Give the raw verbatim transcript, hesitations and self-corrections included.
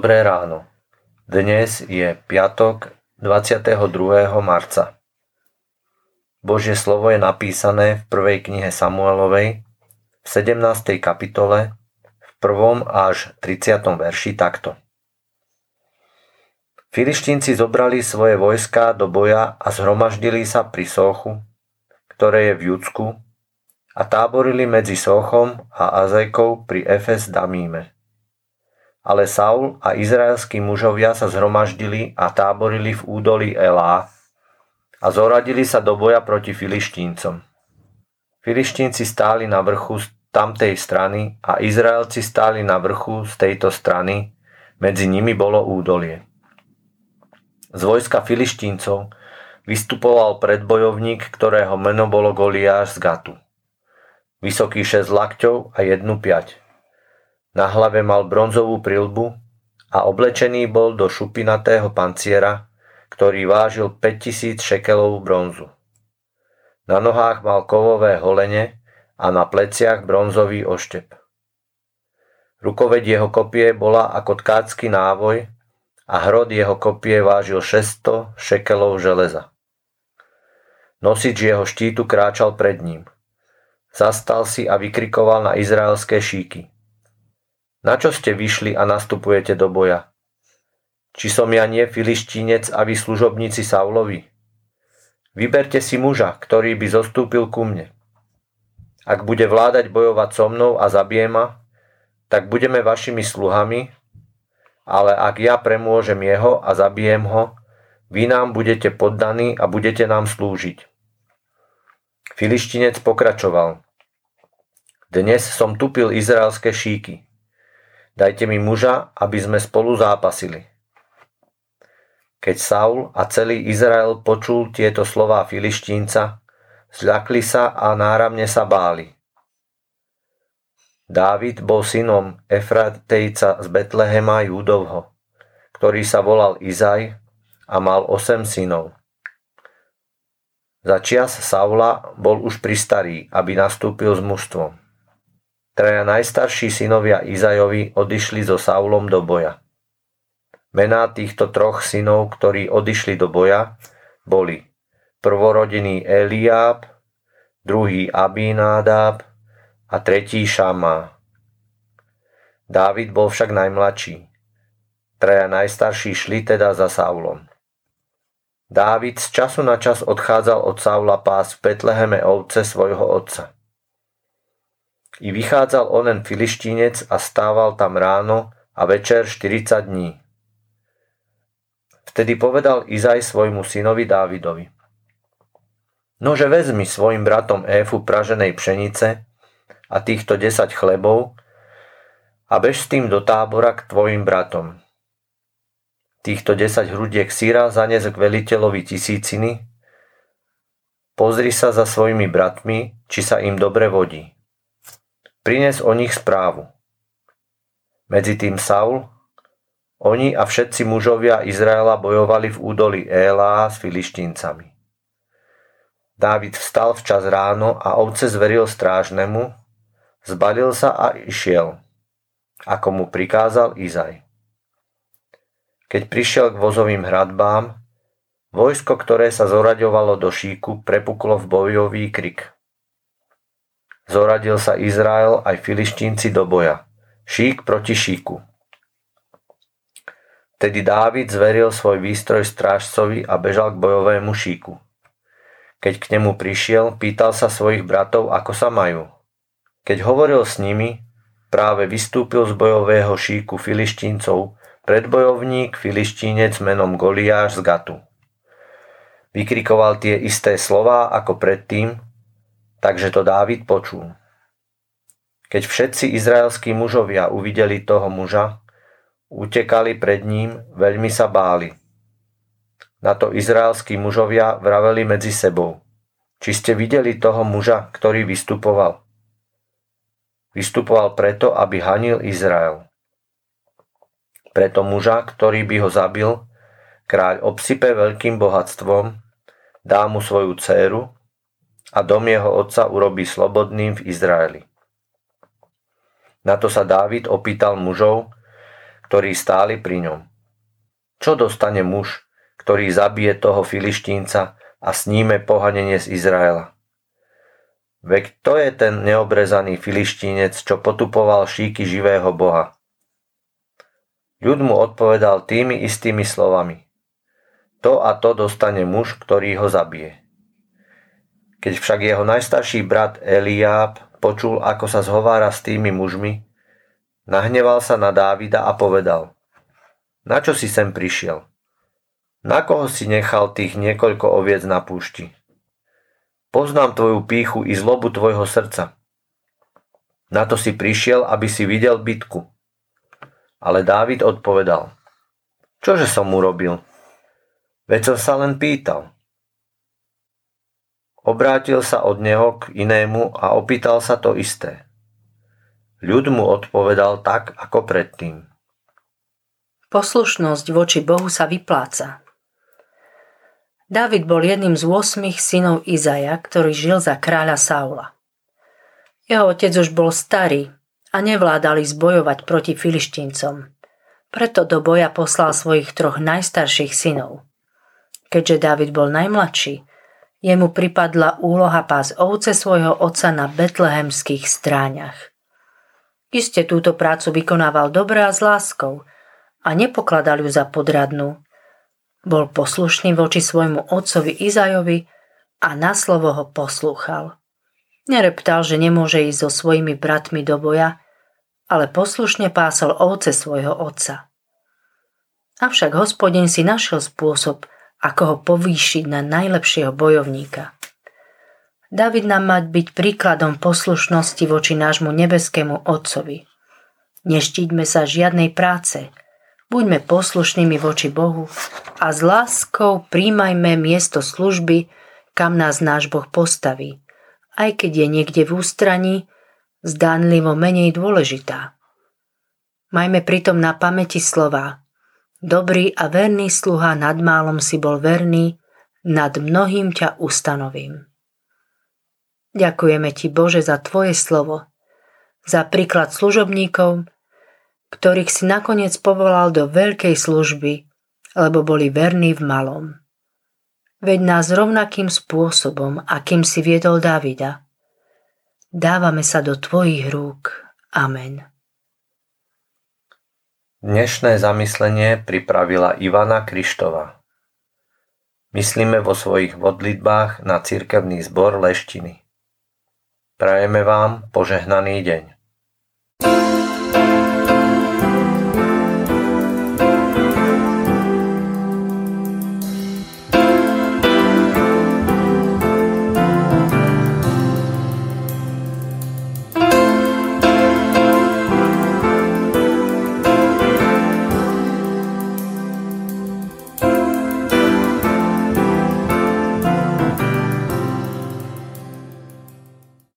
Dobré ráno. Dnes je piatok dvadsiateho druhého marca. Božie slovo je napísané v prvej knihe Samuelovej v sedemnástej kapitole v prvom až tridsiatom verši takto. Filištínci zobrali svoje vojská do boja a zhromaždili sa pri Sóchu, ktoré je v Judsku, a táborili medzi Sóchom a Azékou pri Efes Damíme. Ale Saul a izraelskí mužovia sa zhromaždili a táborili v údolí Elá a zoradili sa do boja proti Filištíncom. Filištínci stáli na vrchu z tamtej strany a Izraelci stáli na vrchu z tejto strany, medzi nimi bolo údolie. Z vojska Filištíncov vystupoval predbojovník, ktorého meno bolo Goliáš z Gatu. Vysoký šesť lakťov a jednu piať. Na hlave mal bronzovú prilbu a oblečený bol do šupinatého panciera, ktorý vážil päťtisíc šekelov bronzu. Na nohách mal kovové holene a na pleciach bronzový oštep. Rukoveď jeho kopie bola ako tkácky návoj a hrot jeho kopie vážil šesťsto šekelov železa. Nosič jeho štítu kráčal pred ním. Zastal si a vykrikoval na izraelské šíky. Na čo ste vyšli a nastupujete do boja? Či som ja nie Filištínec a vy služobníci Saulovi? Vyberte si muža, ktorý by zostúpil ku mne. Ak bude vládať bojovať so mnou a zabije ma, tak budeme vašimi sluhami, ale ak ja premôžem jeho a zabijem ho, vy nám budete poddaní a budete nám slúžiť. Filištínec pokračoval. Dnes som tupil izraelské šíky. Dajte mi muža, aby sme spolu zápasili. Keď Saul a celý Izrael počul tieto slová Filištínca, zľakli sa a náramne sa báli. Dávid bol synom Efratejca z Betlehema Júdovho, ktorý sa volal Izaj a mal osem synov. Za čias Saula bol už pristarý, aby nastúpil s mužstvom. Traja najstarší synovia Izajovi odišli so Saulom do boja. Mená týchto troch synov, ktorí odišli do boja, boli prvorodený Eliáb, druhý Abinádab a tretí Šamá. Dávid bol však najmladší. Traja najstarší šli teda za Saulom. Dávid z času na čas odchádzal od Saula pás v Betleheme ovce svojho otca. I vychádzal onen Filištínec a stával tam ráno a večer štyridsať dní. Vtedy povedal Izaj svojmu synovi Dávidovi: Nože vezmi svojim bratom éfu praženej pšenice a týchto desať chlebov a bež s tým do tábora k tvojim bratom. Týchto desať hrudiek syra zanes k veliteľovi tisíciny, pozri sa za svojimi bratmi, či sa im dobre vodí. Prines o nich správu. Medzitým Saul, oni a všetci mužovia Izraela bojovali v údolí Élá s Filištíncami. Dávid vstal včas ráno a ovce zveril strážnemu, zbalil sa a išiel, ako mu prikázal Izaj. Keď prišiel k vozovým hradbám, vojsko, ktoré sa zoraďovalo do šíku, prepuklo v bojový krik. Zoradil sa Izrael aj Filištínci do boja. Šík proti šíku. Tedy Dávid zveril svoj výstroj strážcovi a bežal k bojovému šíku. Keď k nemu prišiel, pýtal sa svojich bratov, ako sa majú. Keď hovoril s nimi, práve vystúpil z bojového šíku Filištíncov predbojovník Filištínec menom Goliáš z Gatu. Vykrikoval tie isté slová ako predtým, takže to Dávid počul. Keď všetci izraelskí mužovia uvideli toho muža, utekali pred ním, veľmi sa báli. Na to izraelskí mužovia vraveli medzi sebou: Či ste videli toho muža, ktorý vystupoval? Vystupoval preto, aby hanil Izrael. Preto muža, ktorý by ho zabil, kráľ obsype veľkým bohatstvom, dá mu svoju dcéru a dom jeho otca urobí slobodným v Izraeli. Na to sa Dávid opýtal mužov, ktorí stáli pri ňom. Čo dostane muž, ktorý zabije toho Filištínca a sníme pohanenie z Izraela? Veď to je ten neobrezaný Filištínec, čo potupoval šíky živého Boha. Ľud mu odpovedal tými istými slovami. To a to dostane muž, ktorý ho zabije. Keď však jeho najstarší brat Eliáb počul, ako sa zhovára s tými mužmi, nahneval sa na Dávida a povedal: Na čo si sem prišiel? Na koho si nechal tých niekoľko oviec na púšti? Poznám tvoju pýchu i zlobu tvojho srdca. Na to si prišiel, aby si videl bitku. Ale Dávid odpovedal: Čože som mu robil? Veď som sa len pýtal. Obrátil sa od neho k inému a opýtal sa to isté. Ľud mu odpovedal tak, ako predtým. Poslušnosť voči Bohu sa vypláca. Dávid bol jedným z ôsmich synov Izaja, ktorý žil za kráľa Saula. Jeho otec už bol starý a nevládali zbojovať proti Filištíncom. Preto do boja poslal svojich troch najstarších synov. Keďže Dávid bol najmladší, jemu pripadla úloha pásť ovce svojho otca na betlehemských stráňach. Iste túto prácu vykonával dobre a s láskou a nepokladal ju za podradnú. Bol poslušný voči svojmu otcovi Izajovi a na slovo ho poslúchal. Nereptal, že nemôže ísť so svojimi bratmi do boja, ale poslušne pásol ovce svojho otca. Avšak Hospodin si našiel spôsob, ako ho povýšiť na najlepšieho bojovníka. Dávid nám má byť príkladom poslušnosti voči nášmu nebeskému Otcovi. Neštíďme sa žiadnej práce, buďme poslušnými voči Bohu a s láskou príjmajme miesto služby, kam nás náš Boh postaví, aj keď je niekde v ústraní, zdánlivo menej dôležitá. Majme pritom na pamäti slová: Dobrý a verný sluha nad málom si bol verný, nad mnohým ťa ustanovím. Ďakujeme ti, Bože, za tvoje slovo, za príklad služobníkov, ktorých si nakoniec povolal do veľkej služby, lebo boli verní v malom. Veď nás rovnakým spôsobom, akým si viedol Dávida. Dávame sa do tvojich rúk. Amen. Dnešné zamyslenie pripravila Ivana Krištová. Myslíme vo svojich modlitbách na cirkevný zbor Leštiny. Prajeme vám požehnaný deň.